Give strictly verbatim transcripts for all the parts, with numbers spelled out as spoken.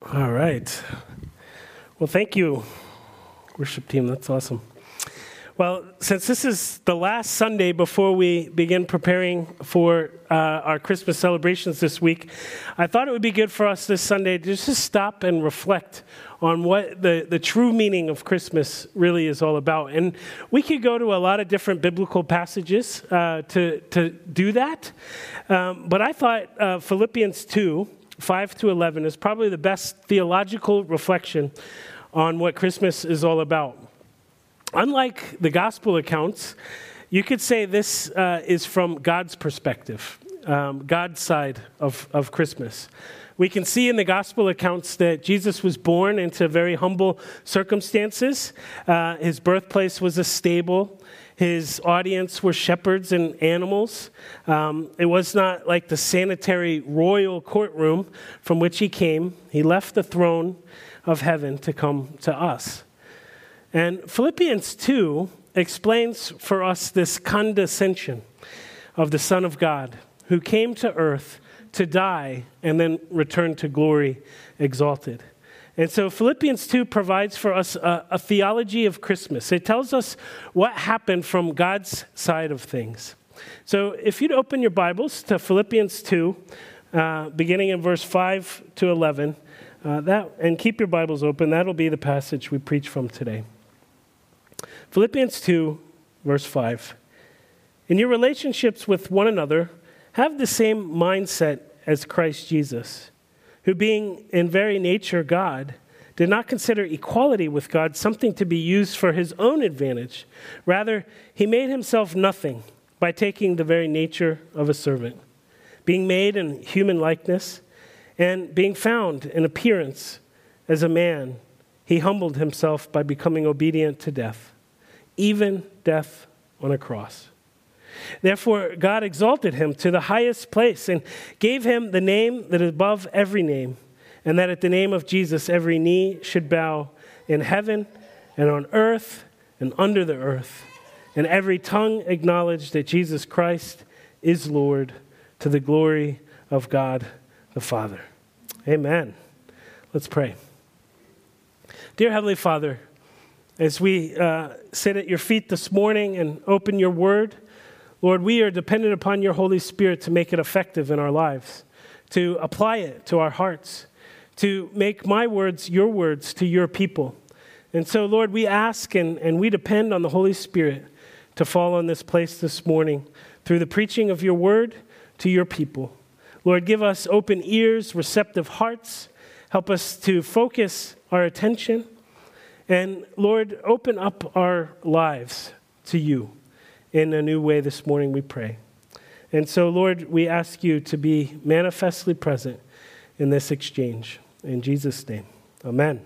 All right. Well, thank you, worship team. That's awesome. Well, since this is the last Sunday before we begin preparing for uh, our Christmas celebrations this week, I thought it would be good for us this Sunday to just stop and reflect on what the, the true meaning of Christmas really is all about. And we could go to a lot of different biblical passages uh, to, to do that. Um, but I thought uh, Philippians two, five to eleven is probably the best theological reflection on what Christmas is all about. Unlike the gospel accounts, you could say this uh, is from God's perspective, um, God's side of, of Christmas. We can see in the gospel accounts that Jesus was born into very humble circumstances. Uh, his birthplace was a stable. His audience were shepherds and animals. Um, it was not like the sanitary royal courtroom from which he came. He left the throne of heaven to come to us. And Philippians two explains for us this condescension of the Son of God who came to earth to die and then return to glory exalted. And so Philippians two provides for us a, a theology of Christmas. It tells us what happened from God's side of things. So if you'd open your Bibles to Philippians two, uh, beginning in verse five to eleven, uh, that, and keep your Bibles open, that'll be the passage we preach from today. Philippians two, verse five. In your relationships with one another, have the same mindset as Christ Jesus, who being in very nature God, did not consider equality with God something to be used for his own advantage. Rather, he made himself nothing by taking the very nature of a servant, being made in human likeness, and being found in appearance as a man, he humbled himself by becoming obedient to death, even death on a cross. Therefore, God exalted him to the highest place and gave him the name that is above every name, and that at the name of Jesus every knee should bow in heaven and on earth and under the earth, and every tongue acknowledge that Jesus Christ is Lord, to the glory of God the Father. Amen. Let's pray. Dear Heavenly Father, as we uh, sit at your feet this morning and open your word, Lord, we are dependent upon your Holy Spirit to make it effective in our lives, to apply it to our hearts, to make my words your words to your people. And so, Lord, we ask and, and we depend on the Holy Spirit to fall on this place this morning through the preaching of your word to your people. Lord, give us open ears, receptive hearts. Help us to focus our attention. And Lord, open up our lives to you in a new way this morning, we pray. And so, Lord, we ask you to be manifestly present in this exchange. In Jesus' name, amen.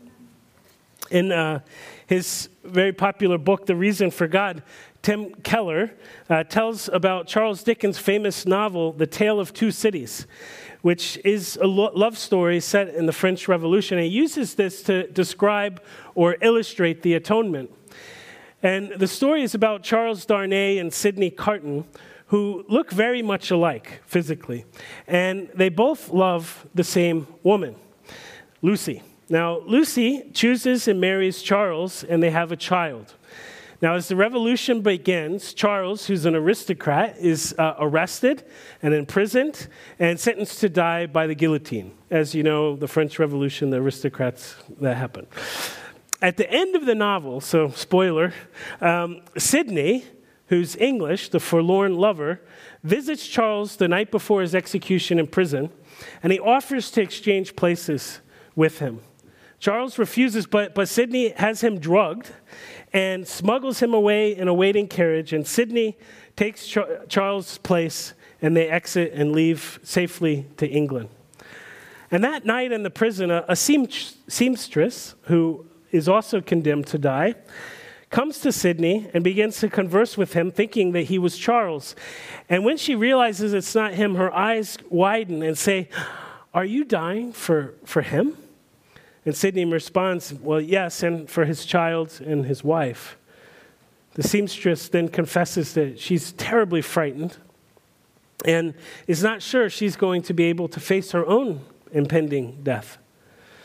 In uh, his very popular book, The Reason for God, Tim Keller uh, tells about Charles Dickens' famous novel, The Tale of Two Cities, which is a lo- love story set in the French Revolution. And he uses this to describe or illustrate the atonement. And the story is about Charles Darnay and Sidney Carton, who look very much alike physically. And they both love the same woman, Lucy. Now, Lucy chooses and marries Charles, and they have a child. Now, as the revolution begins, Charles, who's an aristocrat, is uh, arrested and imprisoned and sentenced to die by the guillotine. As you know, the French Revolution, the aristocrats, that happened. At the end of the novel, so spoiler, um, Sidney, who's English, the forlorn lover, visits Charles the night before his execution in prison, and he offers to exchange places with him. Charles refuses, but, but Sidney has him drugged and smuggles him away in a waiting carriage, and Sidney takes Char- Charles' place, and they exit and leave safely to England. And that night in the prison, a, a seam- seamstress, who is also condemned to die, comes to Sidney and begins to converse with him, thinking that he was Charles. And when she realizes it's not him, her eyes widen and say, "Are you dying for, for him?" And Sidney responds, "Well, yes, and for his child and his wife." The seamstress then confesses that she's terribly frightened and is not sure she's going to be able to face her own impending death.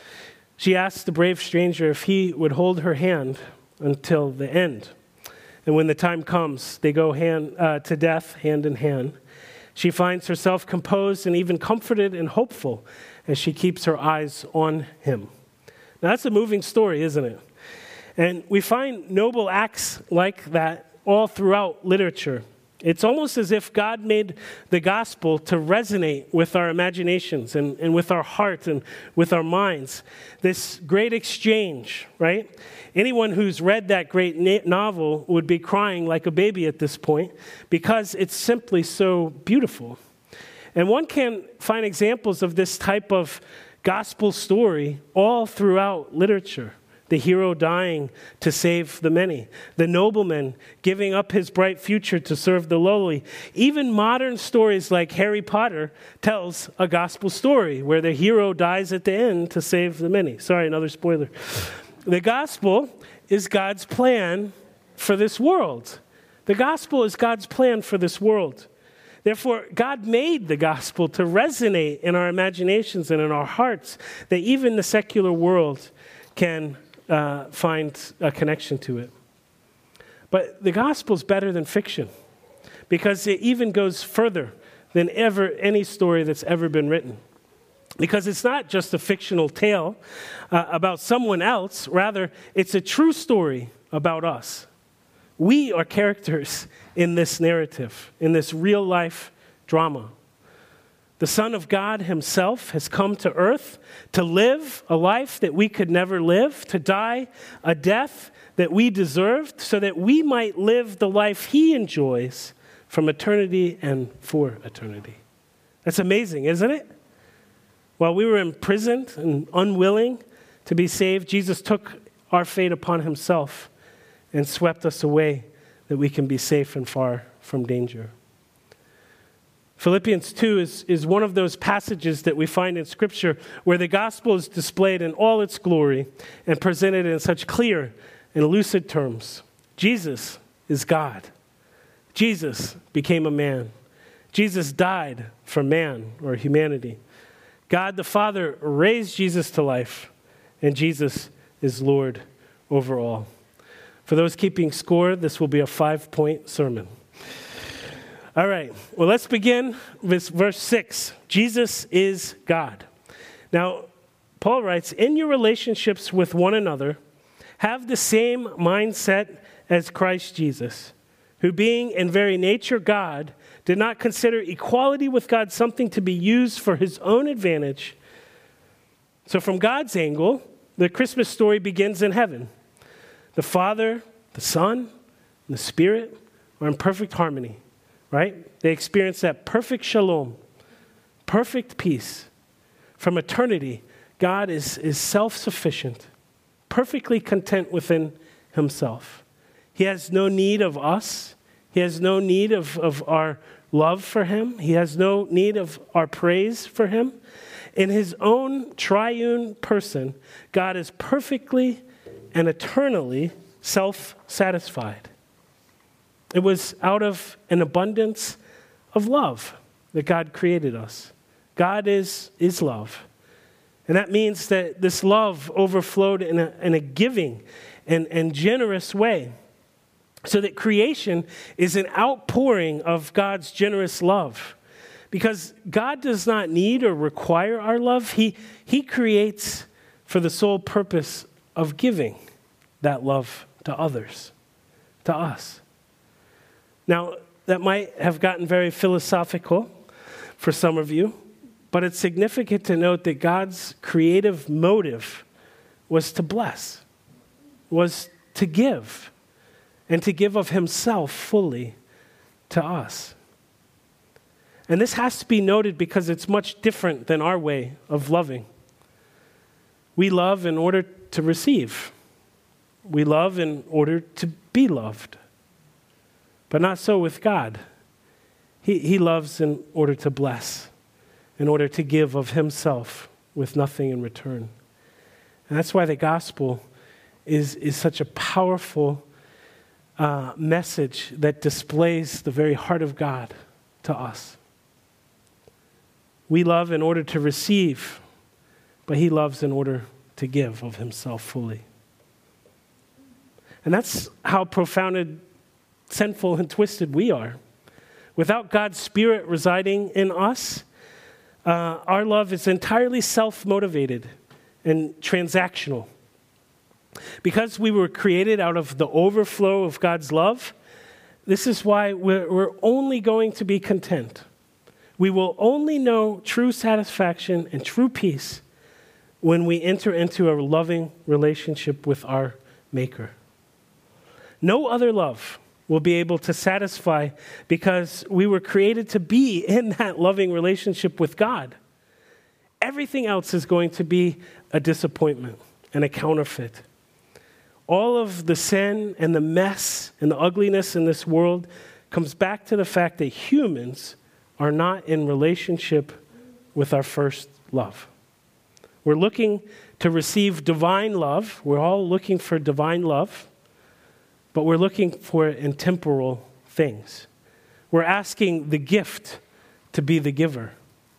She asks the brave stranger if he would hold her hand until the end. And when the time comes, they go hand, uh, to death hand in hand. She finds herself composed and even comforted and hopeful as she keeps her eyes on him. Now, that's a moving story, isn't it? And we find noble acts like that all throughout literature. It's almost as if God made the gospel to resonate with our imaginations and, and with our heart and with our minds. This great exchange, right? Anyone who's read that great na- novel would be crying like a baby at this point because it's simply so beautiful. And one can find examples of this type of gospel story all throughout literature. The hero dying to save the many. The nobleman giving up his bright future to serve the lowly. Even modern stories like Harry Potter tells a gospel story where the hero dies at the end to save the many. Sorry, another spoiler. The gospel is God's plan for this world. The gospel is God's plan for this world. Therefore, God made the gospel to resonate in our imaginations and in our hearts, that even the secular world can Uh, find a connection to it. But the gospel is better than fiction because it even goes further than ever any story that's ever been written. Because it's not just a fictional tale uh, about someone else. Rather, it's a true story about us. We are characters in this narrative, in this real-life drama. The Son of God himself has come to earth to live a life that we could never live, to die a death that we deserved, so that we might live the life he enjoys from eternity and for eternity. That's amazing, isn't it? While we were imprisoned and unwilling to be saved, Jesus took our fate upon himself and swept us away that we can be safe and far from danger. Philippians two is, is one of those passages that we find in Scripture where the gospel is displayed in all its glory and presented in such clear and lucid terms. Jesus is God. Jesus became a man. Jesus died for man or humanity. God the Father raised Jesus to life, and Jesus is Lord over all. For those keeping score, this will be a five-point sermon. All right, well, let's begin with verse six. Jesus is God. Now, Paul writes, in your relationships with one another, have the same mindset as Christ Jesus, who being in very nature God, did not consider equality with God something to be used for his own advantage. So from God's angle, the Christmas story begins in heaven. The Father, the Son, and the Spirit are in perfect harmony. Right? They experience that perfect shalom, perfect peace. From eternity, God is, is self-sufficient, perfectly content within himself. He has no need of us. He has no need of, of our love for him. He has no need of our praise for him. In his own triune person, God is perfectly and eternally self-satisfied. It was out of an abundance of love that God created us. God is, is love. And that means that this love overflowed in a, in a giving and, and generous way. So that creation is an outpouring of God's generous love. Because God does not need or require our love. He, he creates for the sole purpose of giving that love to others, to us. Now, that might have gotten very philosophical for some of you, but it's significant to note that God's creative motive was to bless, was to give, and to give of himself fully to us. And this has to be noted because it's much different than our way of loving. We love in order to receive. We love in order to be loved. But not so with God. He, he loves in order to bless, in order to give of himself with nothing in return. And that's why the gospel is, is such a powerful uh, message that displays the very heart of God to us. We love in order to receive, but he loves in order to give of himself fully. And that's how profounded, sinful, and twisted we are. Without God's Spirit residing in us, uh, our love is entirely self-motivated and transactional. Because we were created out of the overflow of God's love, this is why we're, we're only going to be content. We will only know true satisfaction and true peace when we enter into a loving relationship with our Maker. No other love will be able to satisfy because we were created to be in that loving relationship with God. Everything else is going to be a disappointment and a counterfeit. All of the sin and the mess and the ugliness in this world comes back to the fact that humans are not in relationship with our first love. We're looking to receive divine love. We're all looking for divine love. But we're looking for it in temporal things. We're asking the gift to be the giver.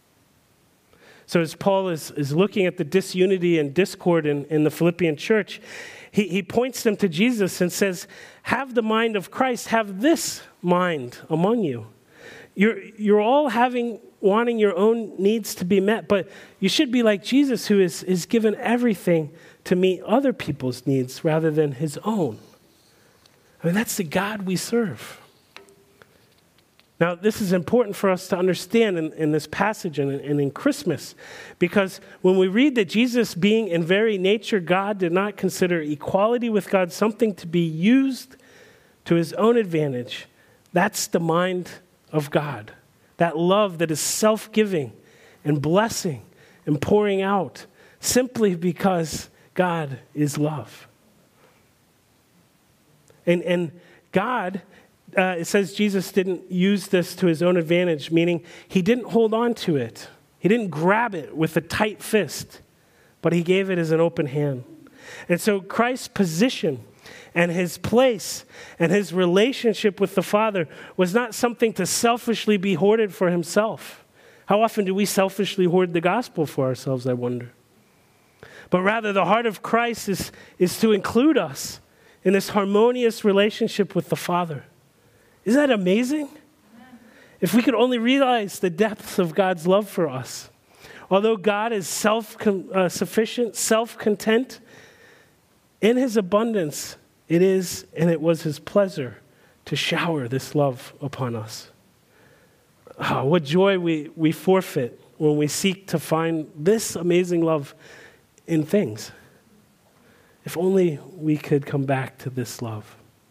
So as Paul is, is looking at the disunity and discord in, in the Philippian church, he, he points them to Jesus and says, have the mind of Christ, have this mind among you. You're, you're all having, wanting your own needs to be met, but you should be like Jesus, who is, is given everything to meet other people's needs rather than his own. I mean, that's the God we serve. Now, this is important for us to understand in, in this passage and, and in Christmas, because when we read that Jesus, being in very nature God, did not consider equality with God something to be used to his own advantage, that's the mind of God. That love that is self-giving and blessing and pouring out simply because God is love. And, and God, uh, it says Jesus didn't use this to his own advantage, meaning he didn't hold on to it. He didn't grab it with a tight fist, but he gave it as an open hand. And so Christ's position and his place and his relationship with the Father was not something to selfishly be hoarded for himself. How often do we selfishly hoard the gospel for ourselves, I wonder? But rather, the heart of Christ is, is to include us in this harmonious relationship with the Father. Isn't that amazing? If we could only realize the depths of God's love for us. Although God is self-sufficient, self-content, in his abundance, it is and it was his pleasure to shower this love upon us. Oh, what joy we, we forfeit when we seek to find this amazing love in things. If only we could come back to this love.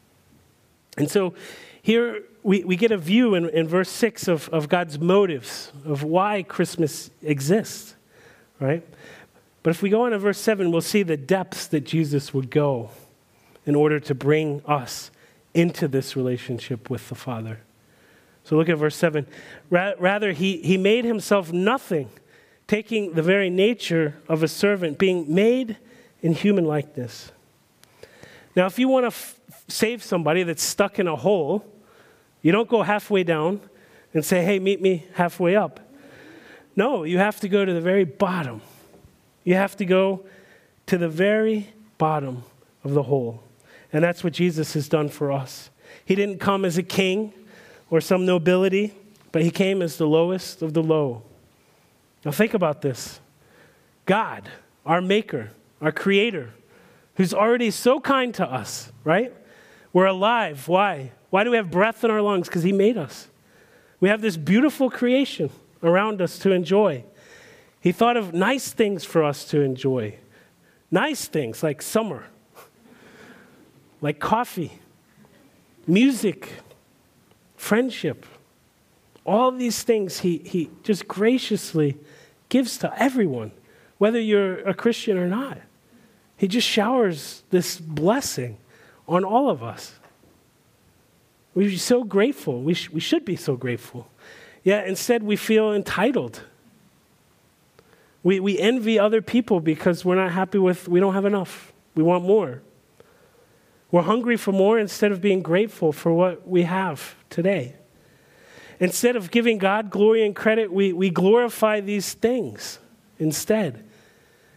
And so here we, we get a view in, in verse six of, of God's motives, of why Christmas exists, right? But if we go on to verse seven, we'll see the depths that Jesus would go in order to bring us into this relationship with the Father. So look at verse seven. Ra- rather, he, he made himself nothing, taking the very nature of a servant, being made in human likeness. Now, if you want to f- save somebody that's stuck in a hole, you don't go halfway down and say, hey, meet me halfway up. No, you have to go to the very bottom. You have to go to the very bottom of the hole. And that's what Jesus has done for us. He didn't come as a king or some nobility, but he came as the lowest of the low. Now think about this. God, our maker, our creator, who's already so kind to us, right? We're alive. Why? Why do we have breath in our lungs? Because he made us. We have this beautiful creation around us to enjoy. He thought of nice things for us to enjoy. Nice things like summer, like coffee, music, friendship. All these things he, he just graciously gives to everyone, whether you're a Christian or not. He just showers this blessing on all of us. We're so grateful. We, sh- we should be so grateful. Yet instead we feel entitled. We, we envy other people because we're not happy with, we don't have enough. We want more. We're hungry for more instead of being grateful for what we have today. Instead of giving God glory and credit, we, we glorify these things instead.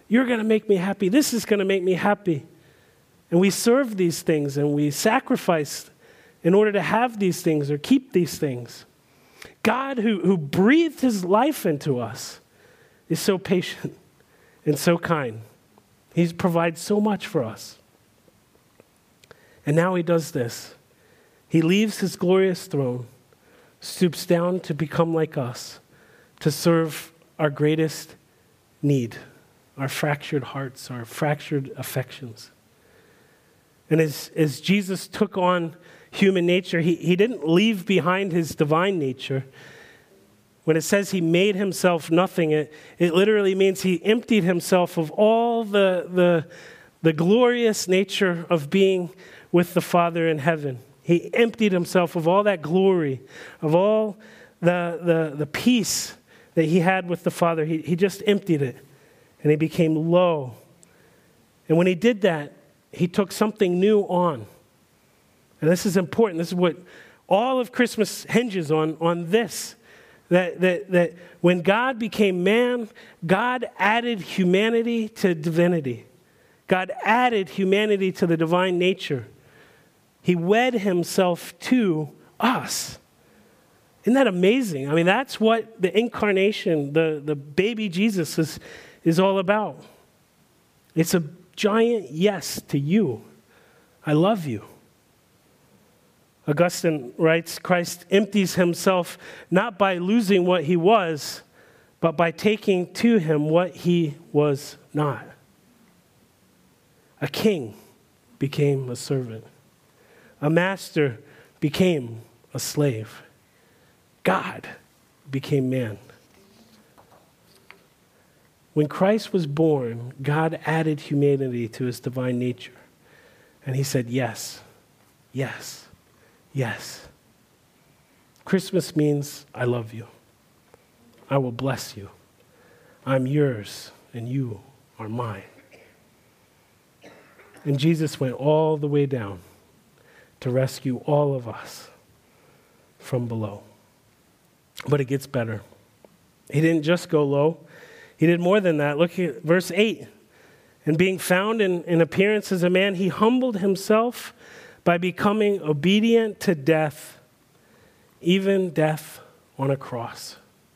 You're going to make me happy. This is going to make me happy. And we serve these things and we sacrifice in order to have these things or keep these things. God, who, who breathed his life into us, is so patient and so kind. He provides so much for us. And now he does this. He leaves his glorious throne, stoops down to become like us, to serve our greatest need, our fractured hearts, our fractured affections. And as, as Jesus took on human nature, he, he didn't leave behind his divine nature. When it says he made himself nothing, it, it literally means he emptied himself of all the, the, the glorious nature of being with the Father in heaven. He emptied himself of all that glory, of all the, the, the peace that he had with the Father. He, he just emptied it, and he became low. And when he did that, he took something new on. And this is important. This is what all of Christmas hinges on, on this. That, that, that when God became man, God added humanity to divinity. God added humanity to the divine nature. He wed himself to us. Isn't that amazing? I mean, that's what the incarnation, the, the baby Jesus is, is all about. It's a giant yes to you. I love you. Augustine writes, Christ empties himself not by losing what he was, but by taking to him what he was not. A king became a servant. A master became a slave. God became man. When Christ was born, God added humanity to his divine nature. And he said, yes, yes. Yes. Christmas means I love you. I will bless you. I'm yours and you are mine. And Jesus went all the way down to rescue all of us from below. But it gets better. He didn't just go low. He did more than that. Look at verse eight. And being found in, in appearance as a man, he humbled himself by becoming obedient to death, even death on a cross.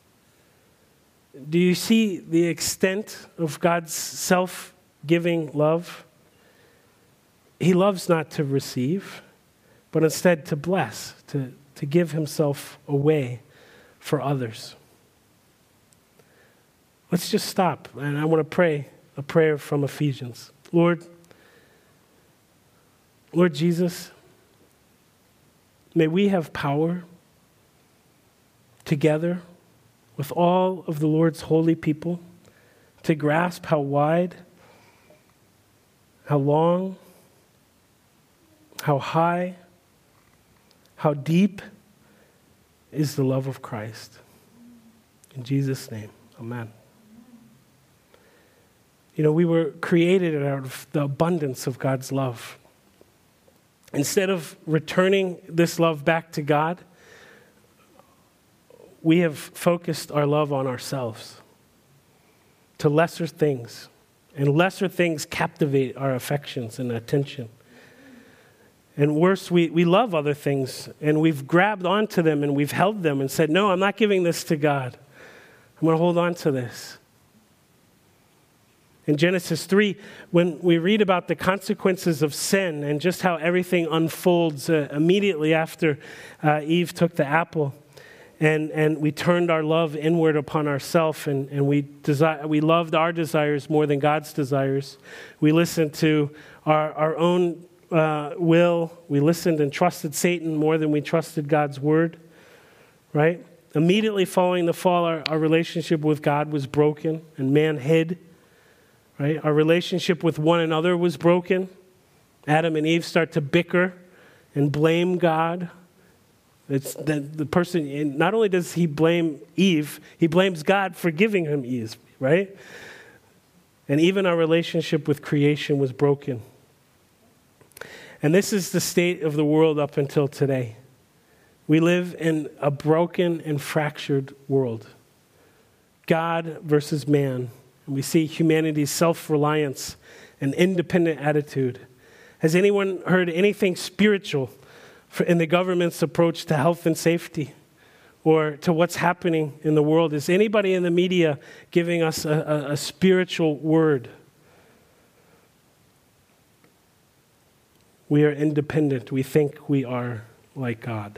Do you see the extent of God's self-giving love? He loves not to receive, but instead to bless, to, to give himself away for others. Let's just stop, and I want to pray a prayer from Ephesians. Lord, Lord Jesus, may we have power together with all of the Lord's holy people to grasp how wide, how long, how high, how deep is the love of Christ. In Jesus' name, amen. You know, we were created out of the abundance of God's love. Instead of returning this love back to God, we have focused our love on ourselves, to lesser things. And lesser things captivate our affections and attention. And worse, we, we love other things, and we've grabbed onto them and we've held them and said, no, I'm not giving this to God. I'm going to hold on to this. In Genesis three, when we read about the consequences of sin and just how everything unfolds uh, immediately after uh, Eve took the apple, and, and we turned our love inward upon ourselves, and, and we desi- we loved our desires more than God's desires. We listened to our, our own uh, will. We listened and trusted Satan more than we trusted God's word, right? Immediately following the fall, our, our relationship with God was broken, and man hid. Right? Our relationship with one another was broken. Adam and Eve start to bicker and blame God. It's the, the person, not only does he blame Eve, he blames God for giving him Eve, right? And even our relationship with creation was broken. And this is the state of the world up until today. We live in a broken and fractured world. God versus man. And we see humanity's self-reliance and independent attitude. Has anyone heard anything spiritual in the government's approach to health and safety or to what's happening in the world? Is anybody in the media giving us a, a, a spiritual word? We are independent. We think we are like God.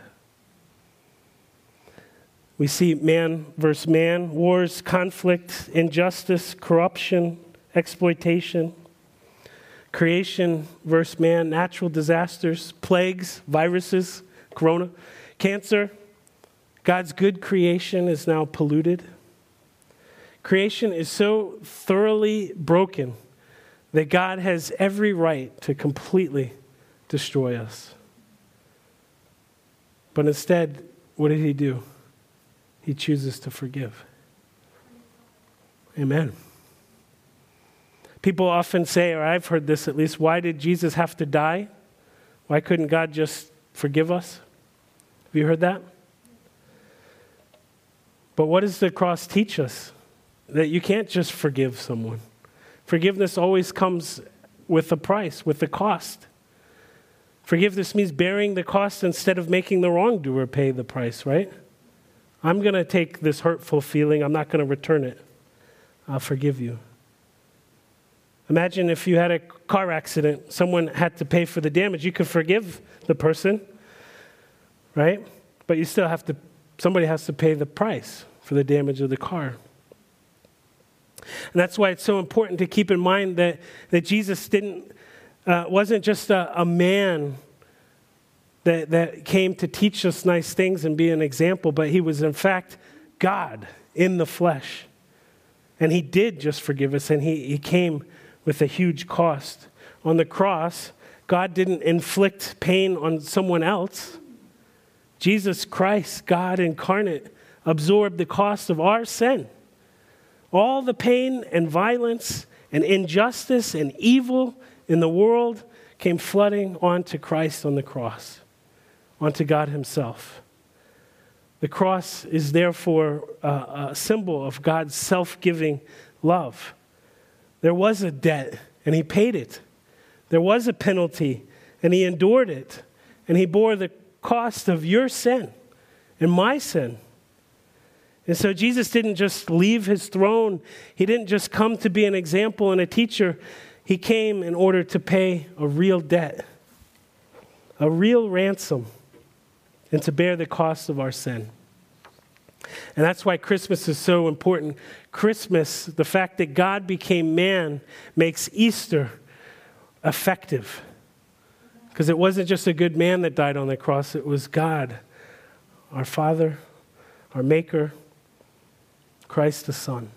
We see man versus man, wars, conflict, injustice, corruption, exploitation. Creation versus man, natural disasters, plagues, viruses, corona, cancer. God's good creation is now polluted. Creation is so thoroughly broken that God has every right to completely destroy us. But instead, what did he do? He chooses to forgive. Amen. People often say, or I've heard this at least, why did Jesus have to die? Why couldn't God just forgive us? Have you heard that? But what does the cross teach us? That you can't just forgive someone. Forgiveness always comes with a price, with a cost. Forgiveness means bearing the cost instead of making the wrongdoer pay the price, right? I'm going to take this hurtful feeling. I'm not going to return it. I'll forgive you. Imagine if you had a car accident, someone had to pay for the damage. You could forgive the person, right? But you still have to, somebody has to pay the price for the damage of the car. And that's why it's so important to keep in mind that, that Jesus didn't, uh, wasn't just a, a man that, that came to teach us nice things and be an example, but he was in fact God in the flesh. And he did just forgive us, and he, he came with a huge cost. On the cross, God didn't inflict pain on someone else. Jesus Christ, God incarnate, absorbed the cost of our sin. All the pain and violence and injustice and evil in the world came flooding onto Christ on the cross, onto God himself. The cross is therefore a, a symbol of God's self-giving love. There was a debt, and he paid it. There was a penalty, and he endured it. And he bore the cost of your sin and my sin. And so Jesus didn't just leave his throne. He didn't just come to be an example and a teacher. He came in order to pay a real debt, a real ransom, and to bear the cost of our sin. And that's why Christmas is so important. Christmas, the fact that God became man, makes Easter effective. Because it wasn't just a good man that died on the cross. It was God, our Father, our Maker, Christ the Son.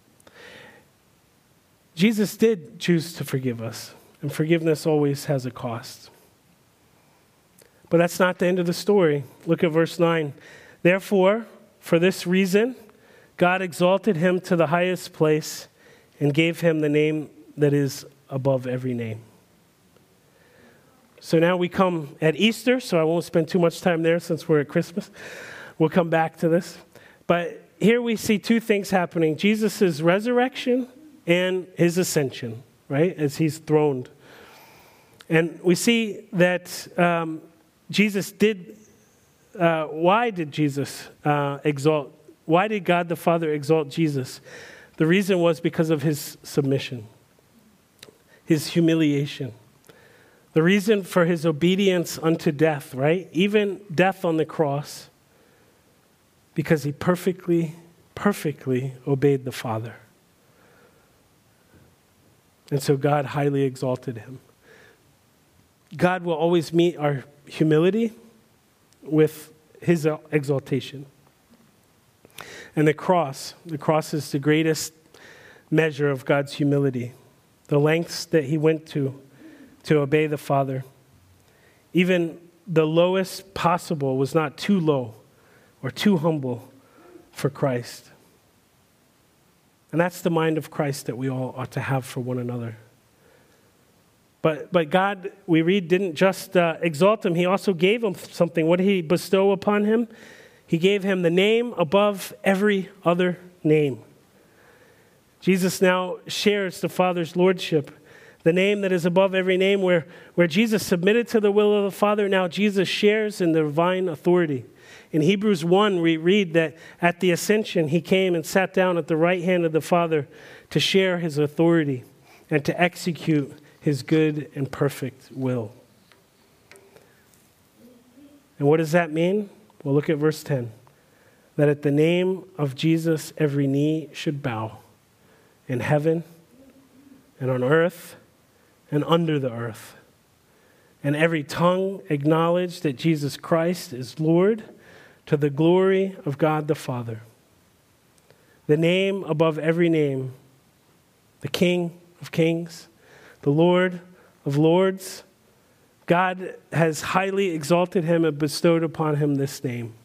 Jesus did choose to forgive us. And forgiveness always has a cost. But that's not the end of the story. Look at verse nine. Therefore, for this reason, God exalted him to the highest place and gave him the name that is above every name. So now we come at Easter, so I won't spend too much time there since we're at Christmas. We'll come back to this. But here we see two things happening. Jesus' resurrection and his ascension, right, as he's throned. And we see that um, Jesus did, uh, why did Jesus uh, exalt, why did God the Father exalt Jesus? The reason was because of his submission, his humiliation. The reason for his obedience unto death, right? Even death on the cross, because he perfectly, perfectly obeyed the Father. And so God highly exalted him. God will always meet our humility with his exaltation. And the cross, the cross is the greatest measure of God's humility. The lengths that he went to to obey the Father. Even the lowest possible was not too low or too humble for Christ. And that's the mind of Christ that we all ought to have for one another. But but God, we read, didn't just uh, exalt him. He also gave him something. What did he bestow upon him? He gave him the name above every other name. Jesus now shares the Father's lordship, the name that is above every name, where, where Jesus submitted to the will of the Father. Now Jesus shares in the divine authority. In Hebrews one, we read that at the ascension, he came and sat down at the right hand of the Father to share his authority and to execute his good and perfect will. And what does that mean? Well, look at verse ten. That at the name of Jesus, every knee should bow in heaven and on earth and under the earth, and every tongue acknowledge that Jesus Christ is Lord, to the glory of God the Father. The name above every name, the King of kings, the Lord of lords. God has highly exalted him and bestowed upon him this name.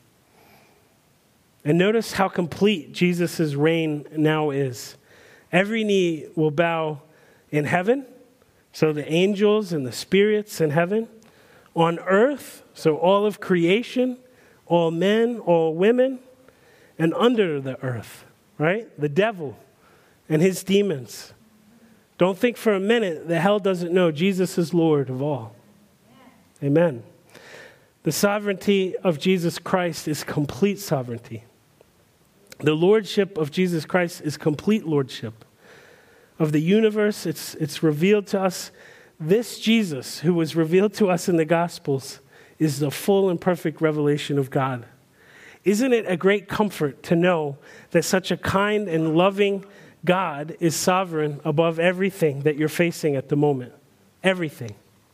And notice how complete Jesus' reign now is. Every knee will bow in heaven, so the angels and the spirits in heaven. On earth, so all of creation, all men, all women, and under the earth, right? The devil and his demons. Don't think for a minute that hell doesn't know Jesus is Lord of all. Amen. The sovereignty of Jesus Christ is complete sovereignty. The lordship of Jesus Christ is complete lordship. Of the universe, it's, it's revealed to us. This Jesus, who was revealed to us in the Gospels, is the full and perfect revelation of God. Isn't it a great comfort to know that such a kind and loving God is sovereign above everything that you're facing at the moment? Everything.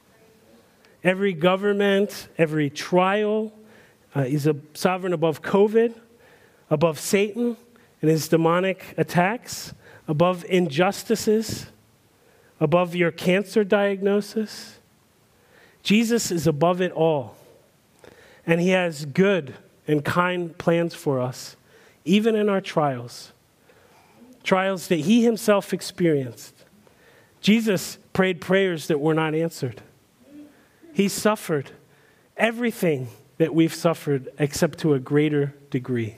Every government, every trial. Uh, he's a sovereign above COVID, above Satan and his demonic attacks, above injustices, above your cancer diagnosis. Jesus is above it all. And he has good and kind plans for us, even in our trials. Trials that he himself experienced. Jesus prayed prayers that were not answered. He suffered everything that we've suffered except to a greater degree.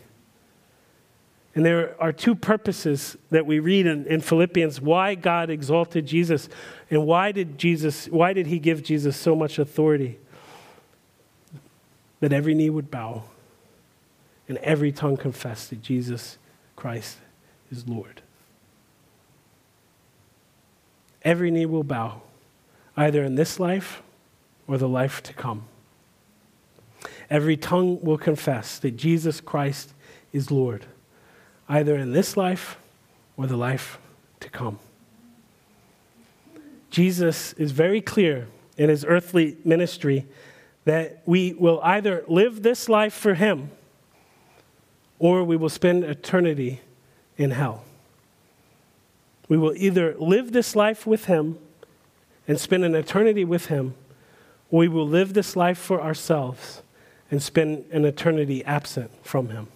And there are two purposes that we read in, in Philippians, why God exalted Jesus and why did Jesus, why did he give Jesus so much authority? That every knee would bow and every tongue confess that Jesus Christ is Lord. Every knee will bow, either in this life or the life to come. Every tongue will confess that Jesus Christ is Lord, either in this life or the life to come. Jesus is very clear in his earthly ministry that we will either live this life for him or we will spend eternity in hell. We will either live this life with him and spend an eternity with him, or we will live this life for ourselves and spend an eternity absent from him.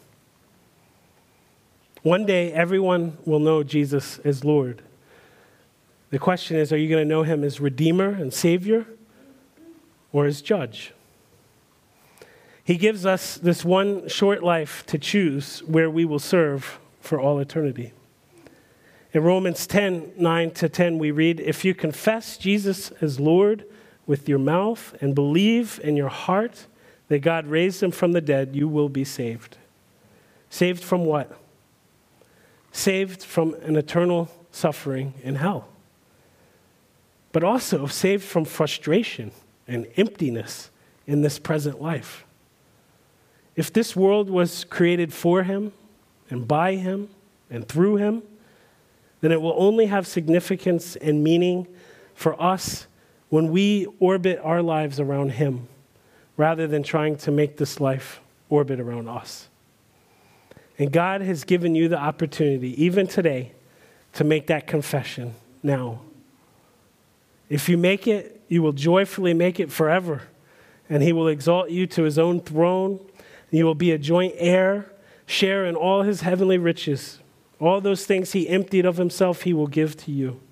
One day, everyone will know Jesus as Lord. The question is, are you going to know him as Redeemer and Savior or as Judge? He gives us this one short life to choose where we will serve for all eternity. In Romans ten, nine to ten, we read, if you confess Jesus as Lord with your mouth and believe in your heart that God raised him from the dead, you will be saved. Saved from what? Saved from an eternal suffering in hell. But also saved from frustration and emptiness in this present life. If this world was created for him and by him and through him, then it will only have significance and meaning for us when we orbit our lives around him rather than trying to make this life orbit around us. And God has given you the opportunity, even today, to make that confession now. If you make it, you will joyfully make it forever. And he will exalt you to his own throne. And you will be a joint heir, share in all his heavenly riches. All those things he emptied of himself, he will give to you.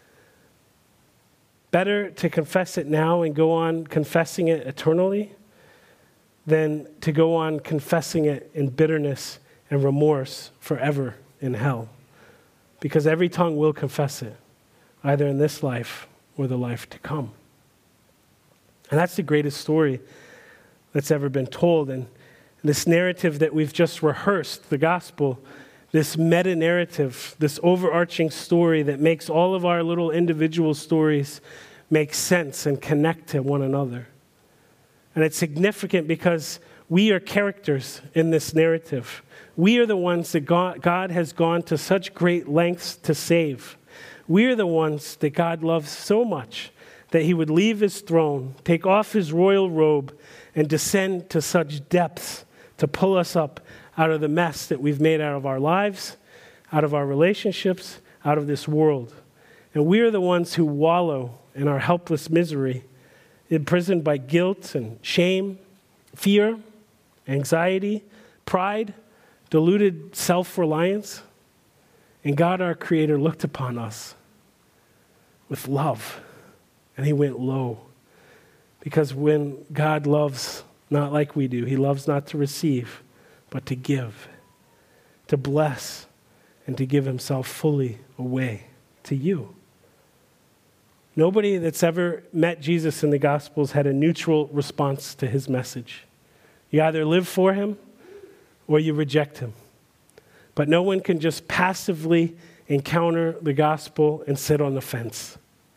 Better to confess it now and go on confessing it eternally than to go on confessing it in bitterness and remorse forever in hell. because every tongue will confess it, either in this life or the life to come. And that's the greatest story that's ever been told. And this narrative that we've just rehearsed, the gospel, this meta-narrative, this overarching story that makes all of our little individual stories make sense and connect to one another. And it's significant because we are characters in this narrative. We are the ones that God, God has gone to such great lengths to save. We are the ones that God loves so much that he would leave his throne, take off his royal robe, and descend to such depths to pull us up out of the mess that we've made out of our lives, out of our relationships, out of this world. And we are the ones who wallow in our helpless misery, imprisoned by guilt and shame, fear, anxiety, pride, deluded self-reliance. And God, our Creator, looked upon us with love, and he went low. Because when God loves not like we do, he loves not to receive, but to give, to bless, and to give himself fully away to you. Nobody that's ever met Jesus in the Gospels had a neutral response to his message. You either live for him or you reject him. But no one can just passively encounter the gospel and sit on the fence.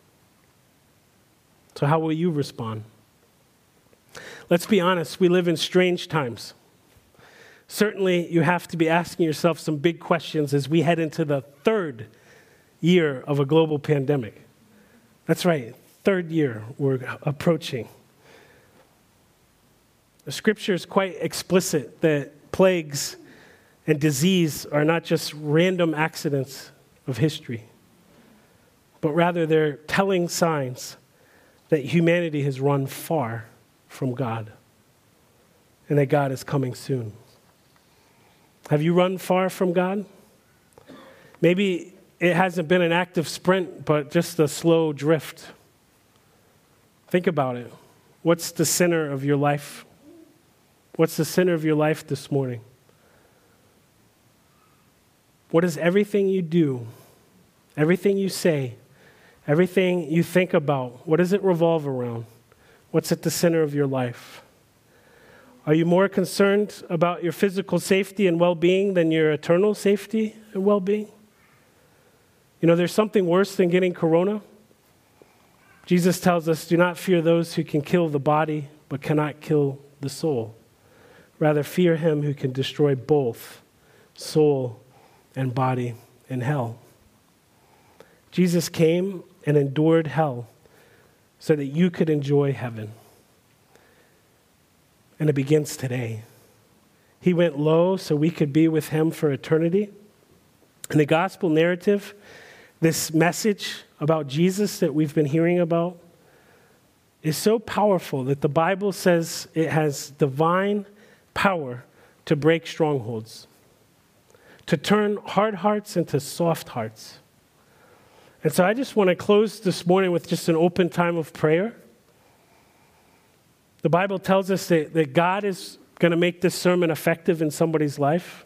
So how will you respond? Let's be honest, we live in strange times. Certainly, you have to be asking yourself some big questions as we head into the third year of a global pandemic. That's right, third year we're approaching. The scripture is quite explicit that plagues and disease are not just random accidents of history, but rather they're telling signs that humanity has run far from God and that God is coming soon. Have you run far from God? Maybe it hasn't been an active sprint, but just a slow drift. Think about it. What's the center of your life? What's the center of your life this morning? What is everything you do, everything you say, everything you think about, what does it revolve around? What's at the center of your life? Are you more concerned about your physical safety and well-being than your eternal safety and well-being? You know, there's something worse than getting corona. Jesus tells us, do not fear those who can kill the body but cannot kill the soul. Rather, fear him who can destroy both soul and body in hell. Jesus came and endured hell so that you could enjoy heaven. And it begins today. He went low so we could be with him for eternity. And the gospel narrative, this message about Jesus that we've been hearing about, is so powerful that the Bible says it has divine power to break strongholds, to turn hard hearts into soft hearts. And so I just want to close this morning with just an open time of prayer. The Bible tells us that, that God is going to make this sermon effective in somebody's life.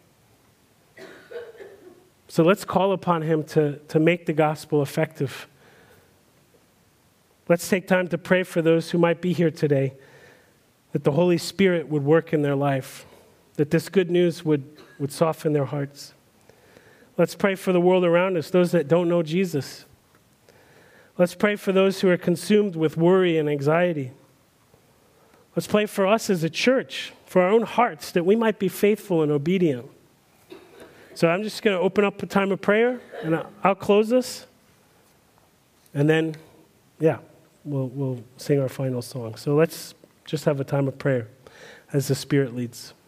So let's call upon him to, to make the gospel effective. Let's take time to pray for those who might be here today, that the Holy Spirit would work in their life, that this good news would, would soften their hearts. Let's pray for the world around us, those that don't know Jesus. Let's pray for those who are consumed with worry and anxiety. Let's pray for us as a church, for our own hearts, that we might be faithful and obedient. So I'm just going to open up a time of prayer, and I'll close this. And then, yeah, we'll, we'll sing our final song. So let's just have a time of prayer as the Spirit leads.